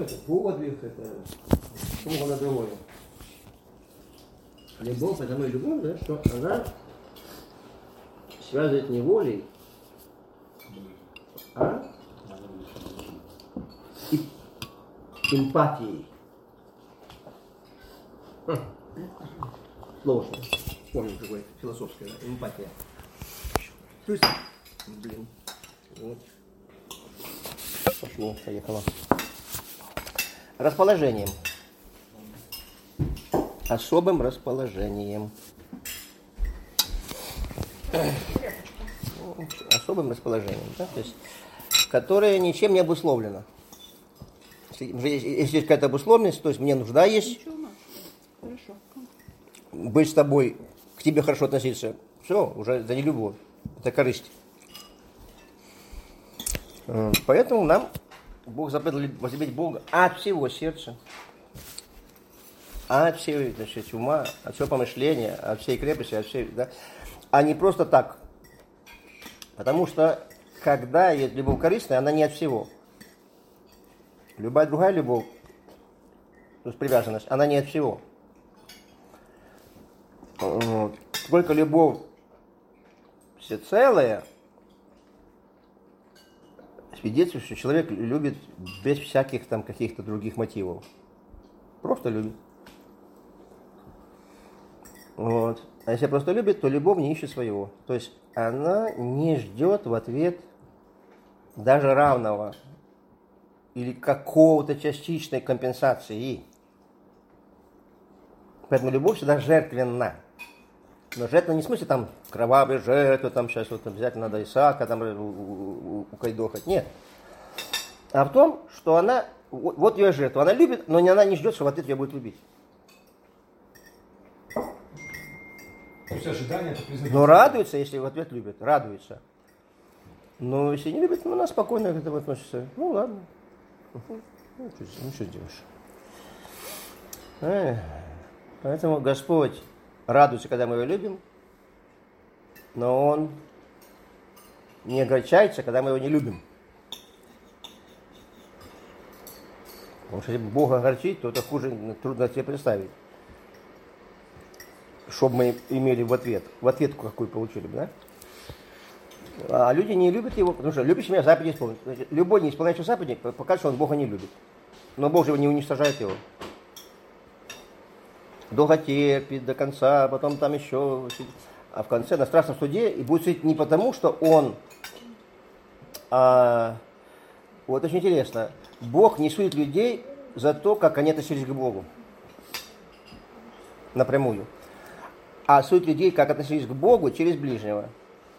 это подвиг, это что-то другое. Любовь, потому и любовь, да, что она связывает не волей, а эмпатией. Слово, помню, какое философское, да? Эмпатия. То есть, вот. Пошло, поехало. Расположением. Особым расположением. Особым расположением, да? То есть, которое ничем не обусловлено. Если есть какая-то обусловленность, то есть мне нужда есть. Хорошо. Быть с тобой, к тебе хорошо относиться. Все, уже это не любовь, это корысть. Поэтому нам Бог заповедал возлюбить Бога от всего сердца, от всей, значит, ума, от всего помышления, от всей крепости, от всей, да, а не просто так. Потому что, когда есть любовь корыстная, она не от всего. Любая другая любовь, то есть привязанность, она не от всего. Только любовь всецелая свидетельствует, что человек любит без всяких там каких-то других мотивов. Просто любит. Вот. А если просто любит, то любовь не ищет своего. То есть она не ждет в ответ даже равного или какого-то частичной компенсации. Поэтому любовь всегда жертвенна. Но жертва не в смысле там кровавая жертва, там сейчас вот обязательно надо Исаака там укайдохать. Нет. А в том, что она, вот ее жертва, она любит, но она не ждет, что в ответ ее будет любить. То есть ожидание это признак. Но радуется, если в ответ любит, радуется. Но если не любит, она спокойно к этому относится. Ну ладно. Ну что делаешь? Поэтому Господь радуется, когда мы его любим, но Он не огорчается, когда мы его не любим. Потому что если Бога огорчить, то это хуже трудно себе представить. Что бы мы имели в ответ. В ответку какую получили бы, да? А люди не любят его, потому что любящий меня заповеди исполнить. Любой не исполняющий заповеди покажет, что он Бога не любит. Но Бог же его не уничтожает его. Долго терпит до конца, потом там еще. А в конце на страшном суде и будет судить не потому, что он... вот очень интересно. Бог не судит людей за то, как они относились к Богу. Напрямую. А судит людей, как относились к Богу через ближнего.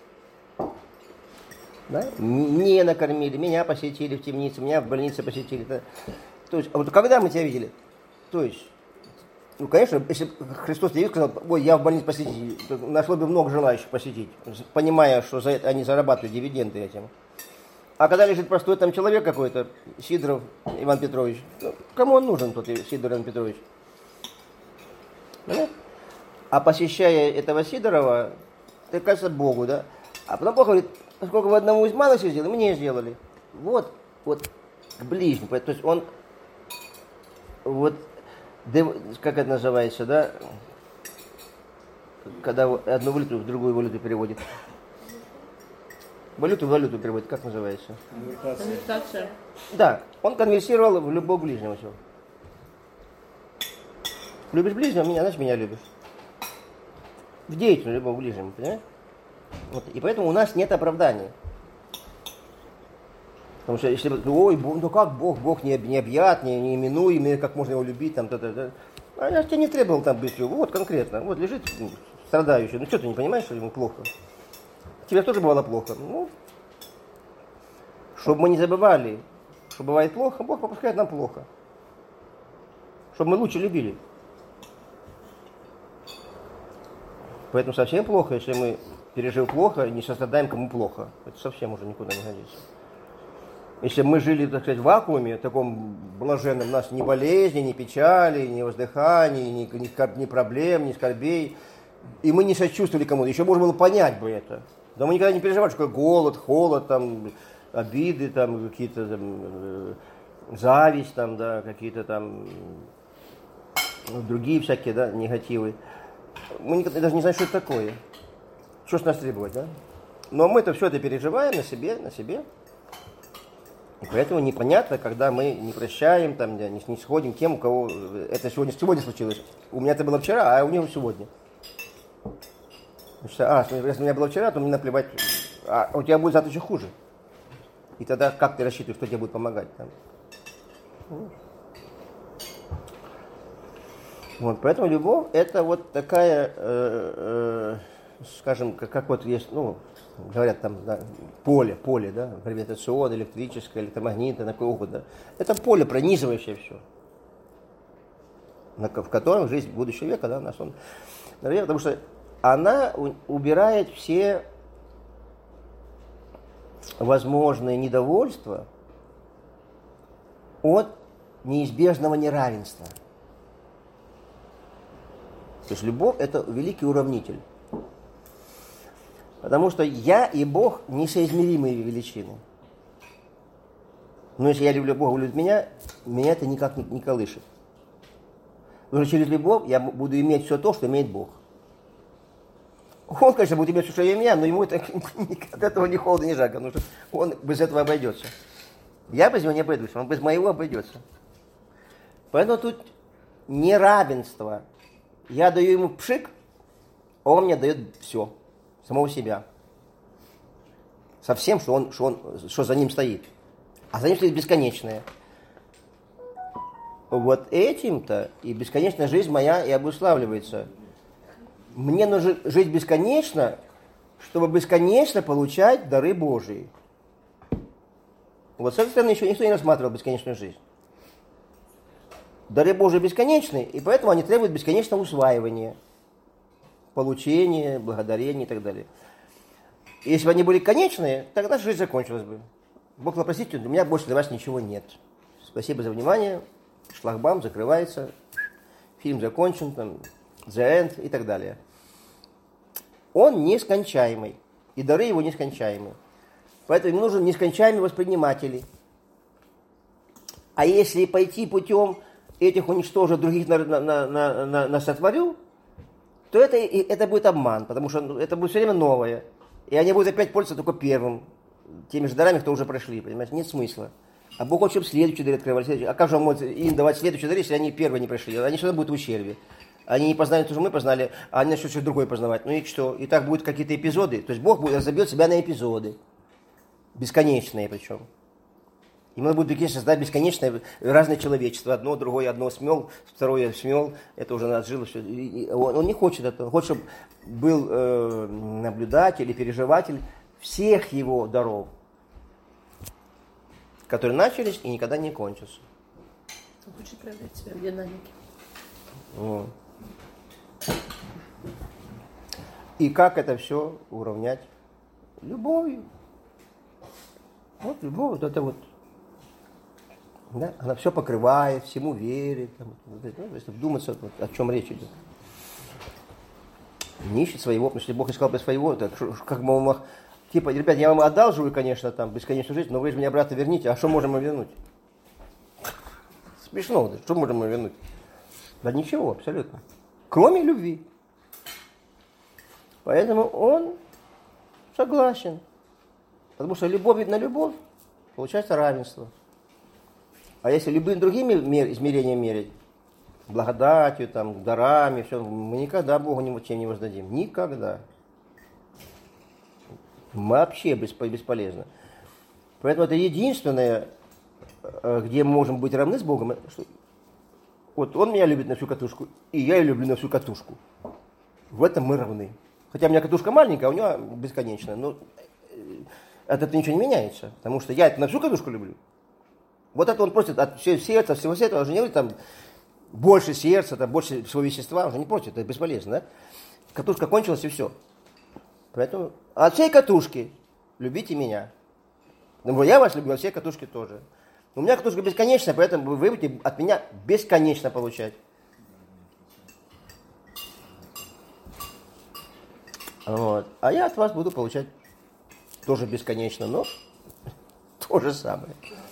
Да? Не накормили, меня посетили в темнице, меня в больнице посетили. Да? То есть, а вот когда мы тебя видели? То есть, ну, конечно, если Христос тебе сказал, ой, я в больнице посетил, то нашло бы много желающих посетить, понимая, что за это они зарабатывают дивиденды этим. А когда лежит простой там человек какой-то, Сидоров Иван Петрович, ну, кому он нужен, тот Сидор Иван Петрович? Понятно? А посещая этого Сидорова, это кажется Богу, да? А потом Бог говорит, поскольку вы одному из малых сделали, мне сделали. Вот к ближнему. То есть он, вот, как это называется, да? Когда одну валюту в другую валюту переводит. Валюту в валюту переводит, как называется? Конвертация. Да, он конверсировал в любовь ближнего всего. Любишь ближнего, значит меня любишь. В деятельную любовь ближнему, понимаешь? Вот. И поэтому у нас нет оправдания. Потому что если ой, ну как Бог необъятный, неименуемый, как можно его любить, там, то. А я тебе не требовал там быть его. Вот конкретно, вот лежит страдающий. Ну что ты не понимаешь, что ему плохо? Тебе тоже бывало плохо. Ну, чтобы мы не забывали, что бывает плохо, Бог попускает нам плохо. Чтобы мы лучше любили. Поэтому совсем плохо, если мы, пережив плохо, не сострадаем кому плохо. Это совсем уже никуда не годится. Если бы мы жили, так сказать, в вакууме, таком блаженном, у нас ни болезни, ни печали, ни воздыханий, ни проблем, ни скорбей, и мы не сочувствовали кому-то, еще можно было понять бы это. Да мы никогда не переживали, что такое голод, холод, там, обиды, там, какие-то там, зависть, там, да, какие-то там другие всякие, да, негативы. Мы даже не знаем, что это такое. Что ж нас требовать, да? Но мы-то все это переживаем на себе. И поэтому непонятно, когда мы не прощаем, там, не сходим к тем, у кого это сегодня случилось. У меня это было вчера, а у него сегодня. Значит, если у меня было вчера, то мне наплевать, а у тебя будет завтра еще хуже. И тогда как ты рассчитываешь, кто тебе будет помогать? Там? Вот, поэтому любовь это вот такая, скажем, как вот есть, ну, говорят там, да, поле, да, гравитационное, электрическое, электромагнитное, на какое угодно. Это поле, пронизывающее все, в котором жизнь будущего века, да, наш он, наверное, потому что она убирает все возможные недовольства от неизбежного неравенства. То есть любовь – это великий уравнитель. Потому что я и Бог – несоизмеримые величины. Но если я люблю Бога, любит меня это никак не колышет. Потому что через любовь я буду иметь все то, что имеет Бог. Он, конечно, будет иметь все, что имею я, но ему это, от этого ни холодно, ни жарко, потому что он без этого обойдется. Я без него не обойдусь, он без моего обойдется. Поэтому тут неравенство. Я даю ему пшик, а он мне дает все, самого себя. Со всем, что за ним стоит. А за ним стоит бесконечное. Вот этим-то и бесконечная жизнь моя и обуславливается. Мне нужно жить бесконечно, чтобы бесконечно получать дары Божии. Вот с этой стороны еще никто не рассматривал бесконечную жизнь. Дары Божии бесконечны, и поэтому они требуют бесконечного усваивания, получения, благодарения и так далее. И если бы они были конечные, тогда жизнь закончилась бы. Бог, простите, у меня больше для вас ничего нет. Спасибо за внимание. Шлагбаум закрывается, фильм закончен, там, the end и так далее. Он нескончаемый, и дары его нескончаемы. Поэтому ему нужен нескончаемый восприниматель. А если пойти путем этих уничтожить, других сотворю, то это будет обман, потому что это будет все время новое. И они будут опять пользоваться только первым, теми же дарами, кто уже прошли, понимаете, нет смысла. А Бог хочет, чтобы следующие дары открывали. А как же он может им давать следующие дары, если они первые не прошли? Они всегда будут в ущербе. Они не познали то, что мы познали, а они начнут что-то другое познавать. Ну и что? И так будут какие-то эпизоды. То есть Бог разобьет себя на эпизоды. Бесконечные причем. Ему будет создать бесконечное разное человечество. Одно, другое, одно смел, второе смел. Это уже отжило все. Он не хочет этого. Он хочет, чтобы был наблюдатель и переживатель всех его даров, которые начались и никогда не кончатся. Он хочет проявлять себя в динамике. Вот. И как это все уравнять? Любовью. Вот любовь, вот это вот. Да? Она все покрывает, всему верит. Там, если вдуматься, вот, о чем речь идет. Не ищет своего, потому что Бог искал бы своего, так, как бы он мог... Типа, ребят, я вам одалживаю, конечно, там, бесконечную жизнь, но вы же меня обратно верните, а что можем мы вернуть? Смешно, да? Что можем мы вернуть? Да ничего, абсолютно. Кроме любви. Поэтому он согласен. Потому что любовь на любовь, получается равенство. А если любыми другими измерениями мерить, благодатью, там, дарами, все, мы никогда Богу ничем не воздадим. Никогда. Вообще бесполезно. Поэтому это единственное, где мы можем быть равны с Богом. Что вот он меня любит на всю катушку, и я его люблю на всю катушку. В этом мы равны. Хотя у меня катушка маленькая, а у него бесконечная. Но от этого ничего не меняется. Потому что я это на всю катушку люблю. Вот это он просит от всего сердца, всего сердца. Он же не говорит там больше сердца, там, больше своего вещества. Он же не просит, это бесполезно. Да? Катушка кончилась и все. Поэтому от всей катушки любите меня. Но я вас люблю, от всей катушки тоже. У меня катушка бесконечная, поэтому вы будете от меня бесконечно получать. Вот. А я от вас буду получать тоже бесконечно, но то же самое.